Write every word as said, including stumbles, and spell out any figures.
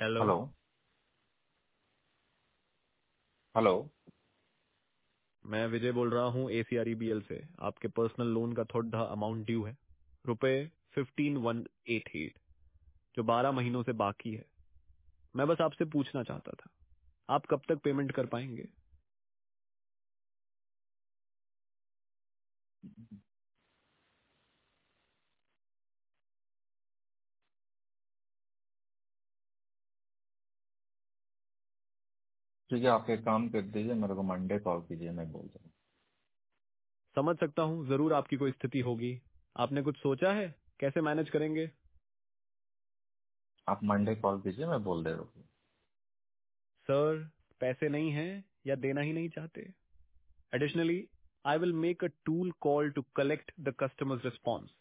Hello. Hello. Hello. मैं विजय बोल रहा हूँ एसीआरईबीएल से। आपके पर्सनल लोन का थोड़ा अमाउंट ड्यू है, रुपए फिफ्टीन वन एट एट, जो बारह महीनों से बाकी है। मैं बस आपसे पूछना चाहता था, आप कब तक पेमेंट कर पाएंगे? ठीक है, आप एक काम कर दीजिए, मेरे को मंडे कॉल कीजिए, मैं बोल दूँ। समझ सकता हूँ, जरूर आपकी कोई स्थिति होगी। आपने कुछ सोचा है कैसे मैनेज करेंगे? आप मंडे कॉल कीजिए, मैं बोल दे रहा हूँ। सर, पैसे नहीं हैं या देना ही नहीं चाहते? Additionally, I will make a tool call to collect the customers response.